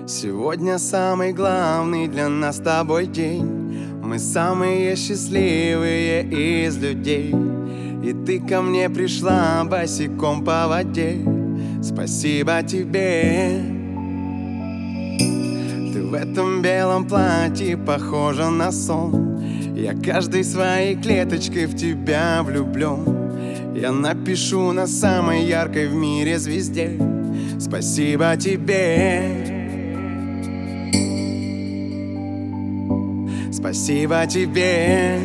Сегодня самый главный для нас с тобой день. Мы самые счастливые из людей. И ты ко мне пришла босиком по воде. Спасибо тебе. Ты в этом белом платье похожа на сон. Я каждой своей клеточкой в тебя влюблен. Я напишу на самой яркой в мире звезде: спасибо тебе. Спасибо тебе.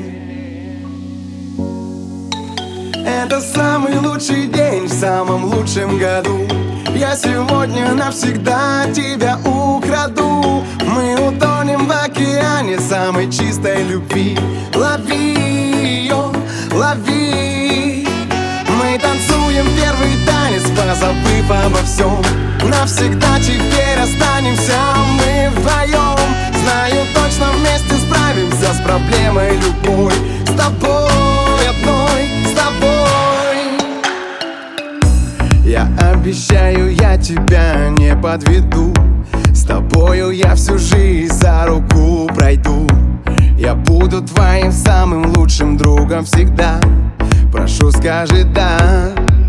Это самый лучший день в самом лучшем году. Я сегодня навсегда тебя украду. Мы утонем в океане самой чистой любви. Лови ее, лови. Мы танцуем первый танец, позабыв обо всем. Навсегда теперь останемся мы вдвоем. Знаю, точно вместе справимся с проблемой любой. С тобой одной, с тобой. Я обещаю, я тебя не подведу. С тобою я всю жизнь за руку пройду. Я буду твоим самым лучшим другом всегда. Прошу, скажи да.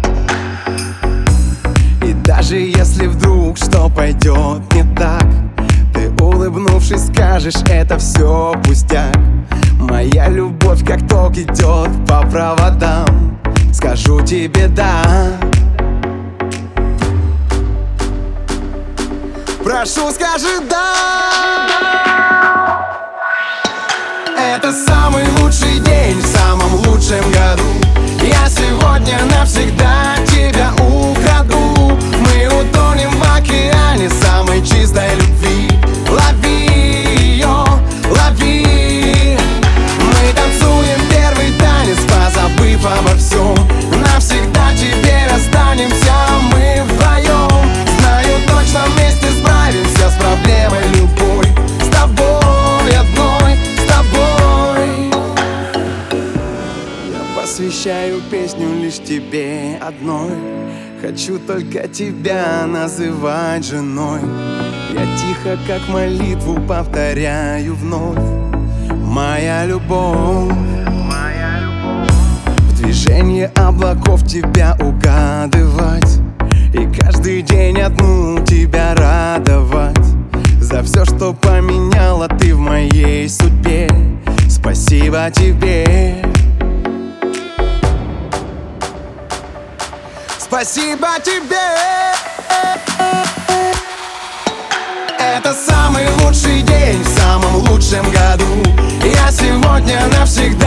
И даже если вдруг что пойдет не так, ты, улыбнувшись, скажешь: это все пустяк. Моя любовь как ток идет по проводам. Скажу тебе да. Прошу, скажи да. Это самый лучший день в самом лучшем году. Я сегодня навсегда тебя украду. Мы утонем в океане самой чистой любви. Лови ее, лови. Мы танцуем первый танец, позабыв обо всем. Навсегда теперь останемся мы вдвоем. Знаю, точно вместе справимся с проблемой любой. С тобой одной, с тобой. Я посвящаю песню лишь тебе одной. Хочу только тебя называть женой. Я тихо, как молитву, повторяю вновь: моя любовь. В движении облаков тебя угадывать. И каждый день одну тебя радовать. За все, что поменяла ты в моей судьбе. Спасибо тебе. Спасибо тебе. Это самый лучший день в самом лучшем году. Я сегодня навсегда